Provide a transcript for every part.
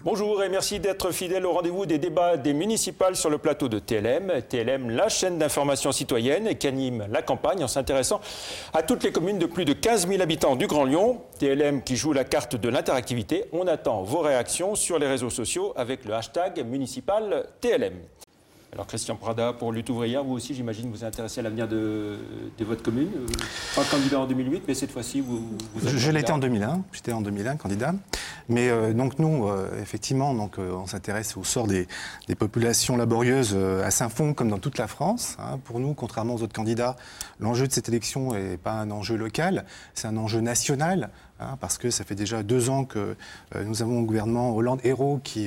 Bonjour et merci d'être fidèle au rendez-vous des débats des municipales sur le plateau de TLM. TLM, la chaîne d'information citoyenne qui anime la campagne en s'intéressant à toutes les communes de plus de 15 000 habitants du Grand Lyon. TLM qui joue la carte de l'interactivité. On attend vos réactions sur les réseaux sociaux avec le hashtag municipal TLM. Alors Christian Prada, pour Lutte ouvrière, vous aussi j'imagine vous intéressez à l'avenir de votre commune. Pas candidat en 2008, mais cette fois-ci vous êtes Je l'étais en 2001, j'étais en 2001 candidat. Mais donc nous, effectivement, on s'intéresse au sort des populations laborieuses à Saint-Fond comme dans toute la France. Pour nous, contrairement aux autres candidats, l'enjeu de cette élection n'est pas un enjeu local, c'est un enjeu national. Parce que ça fait déjà 2 ans que nous avons un gouvernement Hollande-Hérault qui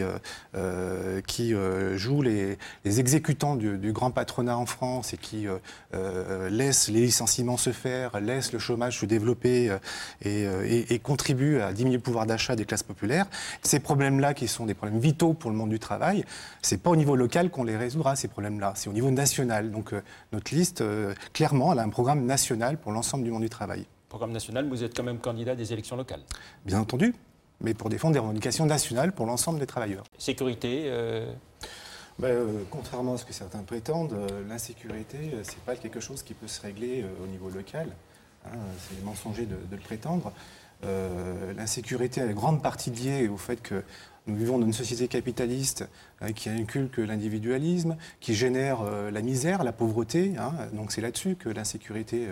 joue les exécutants du grand patronat en France et qui laisse les licenciements se faire, laisse le chômage se développer et contribue à diminuer le pouvoir d'achat des classes populaires. Ces problèmes-là, qui sont des problèmes vitaux pour le monde du travail, c'est pas au niveau local qu'on les résoudra, ces problèmes-là, c'est au niveau national. Donc notre liste, clairement, elle a un programme national pour l'ensemble du monde du travail. Programme national, vous êtes quand même candidat des élections locales. Bien entendu, mais pour défendre des revendications nationales pour l'ensemble des travailleurs. Sécurité contrairement à ce que certains prétendent, l'insécurité, c'est pas quelque chose qui peut se régler au niveau local. C'est mensonger de le prétendre. L'insécurité est en grande partie liée au fait que nous vivons dans une société capitaliste qui inculque l'individualisme, qui génère la misère, la pauvreté. Donc c'est là-dessus que l'insécurité,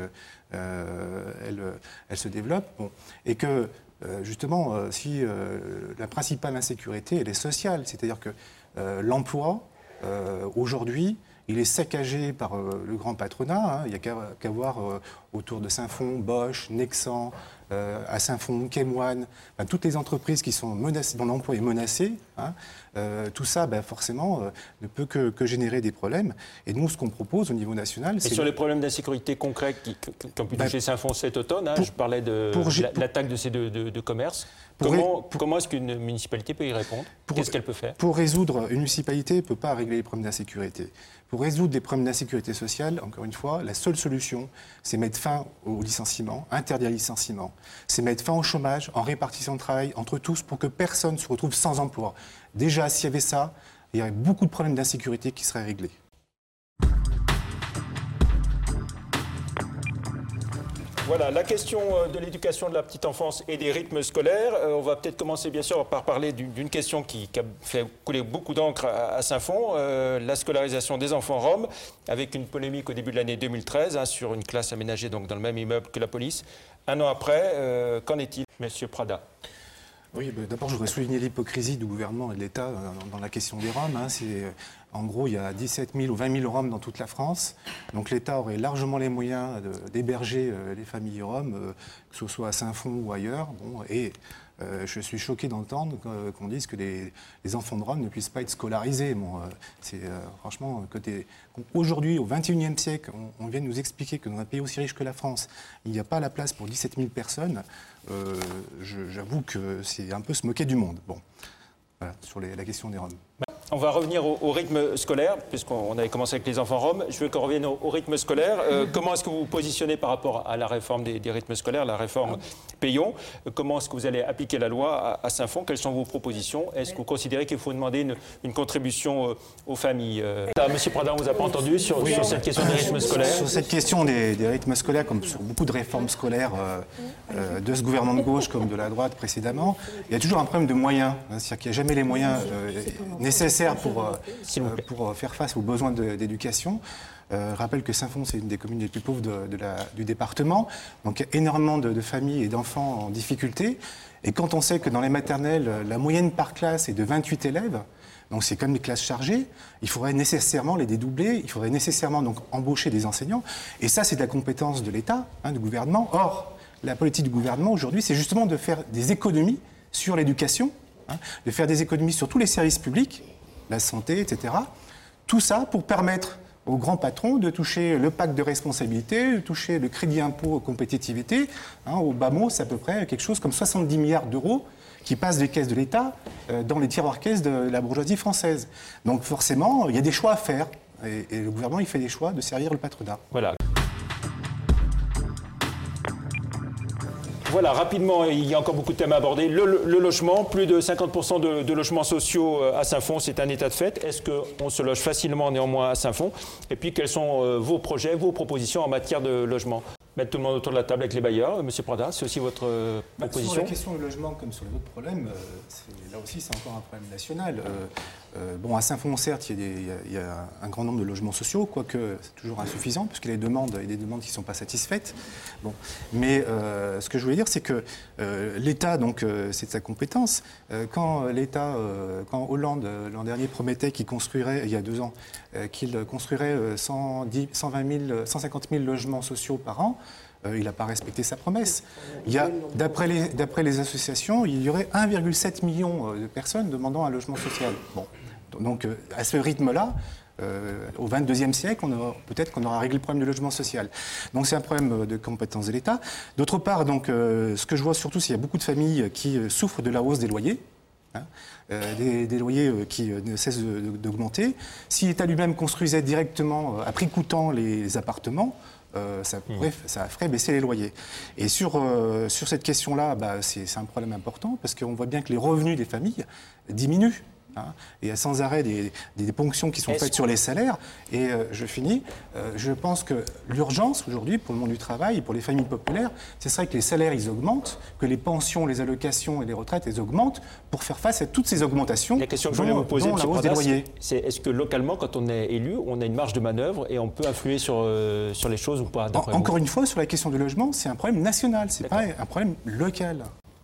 elle se développe. Bon. Et que, justement, si la principale insécurité, elle est sociale. C'est-à-dire que l'emploi, aujourd'hui, il est saccagé par le grand patronat. Il n'y a qu'à voir autour de Saint-Fond, Bosch, Nexan, à Saint-Fond, Kemoine, toutes les entreprises qui sont menacées, dont l'emploi est menacé. Tout ça, forcément, ne peut que générer des problèmes. Et nous, ce qu'on propose au niveau national, c'est... Et sur les problèmes d'insécurité concrets qui ont pu toucher Saint-Fond cet automne, je parlais de l'attaque de ces deux commerces. Comment est-ce qu'une municipalité peut y répondre? Qu'est-ce qu'elle peut faire? Pour résoudre, une municipalité ne peut pas régler les problèmes d'insécurité. Pour résoudre les problèmes d'insécurité sociale, encore une fois, la seule solution, c'est mettre fin au licenciement, interdire le licenciement. C'est mettre fin au chômage en répartissant le travail entre tous pour que personne ne se retrouve sans emploi. Déjà, s'il y avait ça, il y aurait beaucoup de problèmes d'insécurité qui seraient réglés. Voilà, la question de l'éducation de la petite enfance et des rythmes scolaires. On va peut-être commencer bien sûr par parler d'une question qui a fait couler beaucoup d'encre à Saint-Fond, la scolarisation des enfants roms, avec une polémique au début de l'année 2013 sur une classe aménagée donc, dans le même immeuble que la police. Un an après, qu'en est-il, Monsieur Prada? Oui, d'abord, je voudrais souligner l'hypocrisie du gouvernement et de l'État dans la question des Roms. En gros, il y a 17 000 ou 20 000 Roms dans toute la France. Donc l'État aurait largement les moyens d'héberger les familles Roms, que ce soit à Saint-Fond ou ailleurs. Je suis choqué d'entendre qu'on dise que les enfants de Roms ne puissent pas être scolarisés. Franchement, aujourd'hui, au XXIe siècle, on vient de nous expliquer que dans un pays aussi riche que la France, il n'y a pas la place pour 17 000 personnes. J'avoue que c'est un peu se moquer du monde. Voilà, sur la question des Roms. On va revenir au rythme scolaire, puisqu'on avait commencé avec les enfants roms. Je veux qu'on revienne au rythme scolaire. Comment est-ce que vous vous positionnez par rapport à la réforme des rythmes scolaires, la réforme Payon? Comment est-ce que vous allez appliquer la loi à Saint-Fond? Quelles sont vos propositions? Est-ce que vous considérez qu'il faut demander une contribution aux familles? Monsieur Prada, on ne vous a pas entendu sur cette question des rythmes scolaires? Sur cette question des rythmes scolaires, comme sur beaucoup de réformes scolaires de ce gouvernement de gauche comme de la droite précédemment, il y a toujours un problème de moyens. C'est-à-dire qu'il n'y a jamais les moyens nécessaires pour faire face aux besoins d'éducation. Je rappelle que Saint-Fond, c'est une des communes les plus pauvres du département. Donc il y a énormément de familles et d'enfants en difficulté. Et quand on sait que dans les maternelles, la moyenne par classe est de 28 élèves, donc c'est comme des classes chargées, il faudrait nécessairement les dédoubler, il faudrait nécessairement donc embaucher des enseignants. Et ça, c'est de la compétence de l'État, du gouvernement. Or, la politique du gouvernement aujourd'hui, c'est justement de faire des économies sur l'éducation, de faire des économies sur tous les services publics, la santé, etc. Tout ça pour permettre aux grands patrons de toucher le pacte de responsabilité, de toucher le crédit impôt compétitivité. Au bas mot, c'est à peu près quelque chose comme 70 milliards d'euros qui passent des caisses de l'État dans les tiroirs caisses de la bourgeoisie française. Donc forcément, il y a des choix à faire. Et le gouvernement, il fait des choix de servir le patronat. Voilà. Voilà, rapidement, il y a encore beaucoup de thèmes à aborder. Le logement, plus de 50% de logements sociaux à Saint-Fond, c'est un état de fait. Est-ce qu'on se loge facilement néanmoins à Saint-Fond? Et puis, quels sont vos projets, vos propositions en matière de logement? Mettre tout le monde autour de la table avec les bailleurs. Monsieur Prada, c'est aussi votre proposition? Sur la question du logement, comme sur les autres problèmes, là aussi, c'est encore un problème national. Bon, à Saint-Fond, certes, il y a un grand nombre de logements sociaux, quoique c'est toujours insuffisant, puisque les demandes, il y a des demandes qui ne sont pas satisfaites. Bon. Mais ce que je voulais dire, c'est que l'État, donc, c'est de sa compétence. Quand Hollande, l'an dernier, promettait qu'il construirait, il y a 2 ans, qu'il construirait 150 000 logements sociaux par an, il n'a pas respecté sa promesse. D'après les associations, il y aurait 1,7 million de personnes demandant un logement social. Bon. Donc, à ce rythme-là, au XXIe siècle, peut-être qu'on aura réglé le problème du logement social. Donc, c'est un problème de compétence de l'État. D'autre part, donc, ce que je vois surtout, c'est qu'il y a beaucoup de familles qui souffrent de la hausse des loyers. Des loyers qui ne cessent d'augmenter. Si l'État lui-même construisait directement à prix coûtant les appartements, ça ferait baisser les loyers. Et sur cette question-là, c'est un problème important parce qu'on voit bien que les revenus des familles diminuent. Il y a sans arrêt des ponctions qui sont faites sur les salaires. Et je finis. Je pense que l'urgence aujourd'hui pour le monde du travail et pour les familles populaires, ce serait que les salaires ils augmentent, que les pensions, les allocations et les retraites elles augmentent pour faire face à toutes ces augmentations. La question que je voulais vous poser, la hausse des loyers. C'est est-ce que localement, quand on est élu, on a une marge de manœuvre et on peut influer sur les choses ou pas? Encore une fois, sur la question du logement, c'est un problème national, c'est pas un problème local.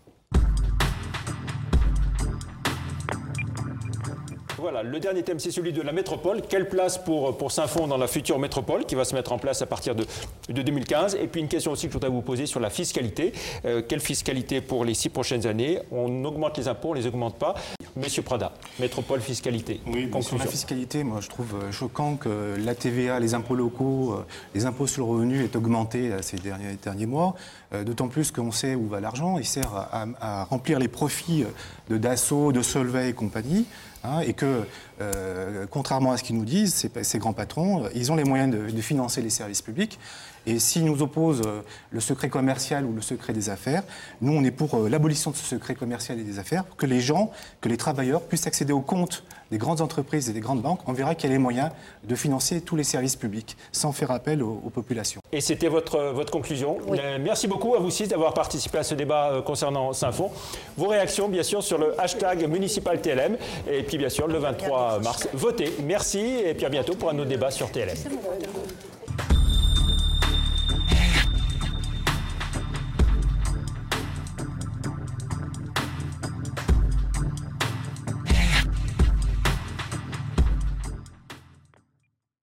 Voilà, le dernier thème, c'est celui de la métropole. Quelle place pour Saint-Fond dans la future métropole qui va se mettre en place à partir de 2015? Et puis une question aussi que je voudrais vous poser sur la fiscalité. Quelle fiscalité pour les 6 prochaines années? On augmente les impôts, on ne les augmente pas. Monsieur Prada, métropole, fiscalité. Oui, sur la fiscalité, moi je trouve choquant que la TVA, les impôts locaux, les impôts sur le revenu aient augmenté ces derniers mois. D'autant plus qu'on sait où va l'argent. Il sert à remplir les profits de Dassault, de Solvay et compagnie. Et que, contrairement à ce qu'ils nous disent, ces grands patrons, ils ont les moyens de financer les services publics. Et s'ils nous opposent le secret commercial ou le secret des affaires, nous, on est pour l'abolition de ce secret commercial et des affaires, pour que les gens, que les travailleurs puissent accéder aux comptes des grandes entreprises et des grandes banques. On verra qu'il y a les moyens de financer tous les services publics, sans faire appel aux populations. Et c'était votre conclusion. Oui. Merci beaucoup à vous 6 d'avoir participé à ce débat concernant Saint-Fond. Vos réactions, bien sûr, sur le hashtag municipal TLM. Et puis, bien sûr, le 23 mars, votez. Merci et puis à bientôt pour un autre débat sur TLM.